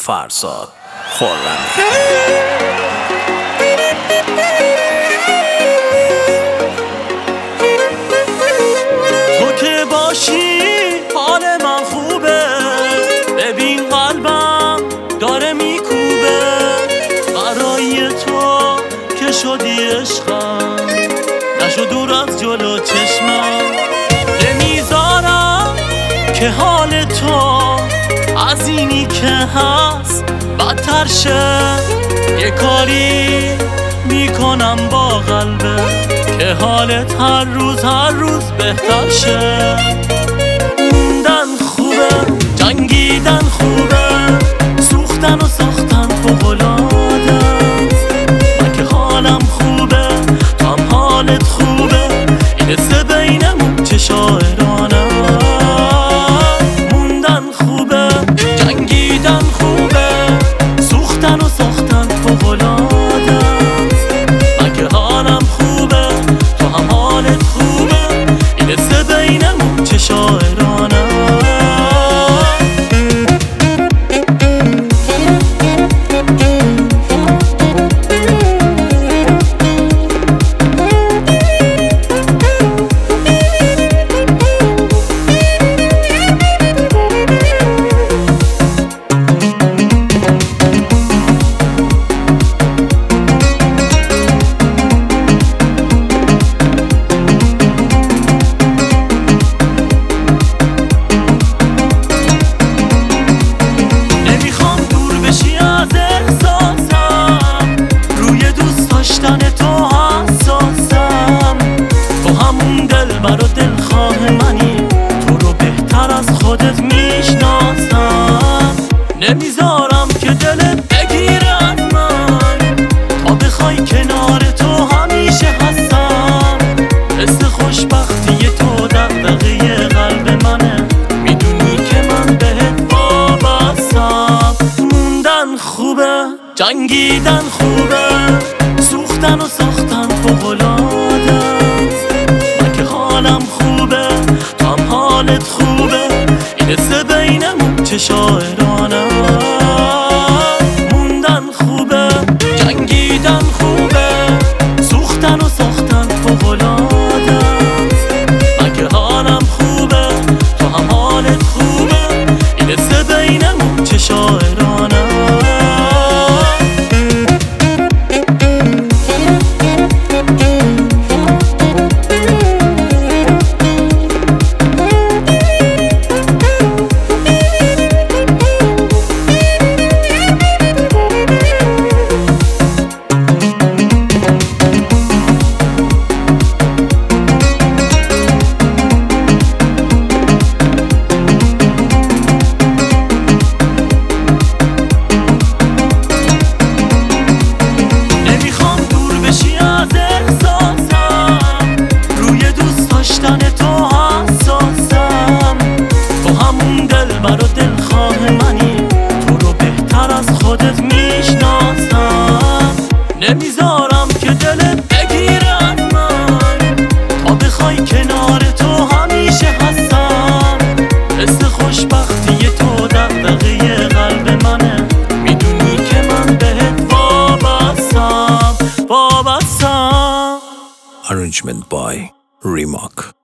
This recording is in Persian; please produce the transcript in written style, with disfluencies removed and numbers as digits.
فرزاد خرمی. تو که باشی حال من خوبه، ببین قلبم داره میکوبه، برای تو که شدی عشقم، نشو دور از جلو چشمم، نمیذارم که حال تو از اینی که هست بدتر شه. یه کاری میکنم با قلبه که حالت هر روز بهتر شه. موندن خوبه، جنگیدن خوبه، سوختن و ساختن فوق‌العاده است. من که حالم خوبه، تو هم حالت خوبه، این حس بینمون چه شاعرانه. موندن خوبه، جنگیدن خوبه، سوختن و ساختن فوق‌العاده است. من که حالم خوبه، تو هم حالت خوبه، این حس بینمون چه شاعرانه. تو حساسم، تو همون دلبر و دلخواه منی، تو رو بهتر از خودت میشناسم. نمیذارم که دلت بگیره از من، تا بخوای کنار تو همیشه هستم. حس خوشبختی تو دغدغه قلب منه، میدونی که من بهت وابستم. موندن خوبه، جنگیدن خوبه، سوختن و ساختن فوق‌العاده است. من که حالم خوبه، تو هم حالت خوبه، این حس بینمون چه شاعرانه. موندن خوبه، جنگیدن خوبه، سوختن و ساختن فوق‌العاده است. من که حالم خوبه، تو هم حالت خوبه، این حس بینمون چه شاعرانه. تو حساسم، تو همون دلبر و دلخواه منی، تو رو بهتر از خودت میشناسم. نمیذارم که دلت بگیره از من، تا بخوای کنار تو همیشه هستم. حس خوشبختی تو دغدغه قلب منه، میدونی که من بهت وابستم. Arrangement by Remark.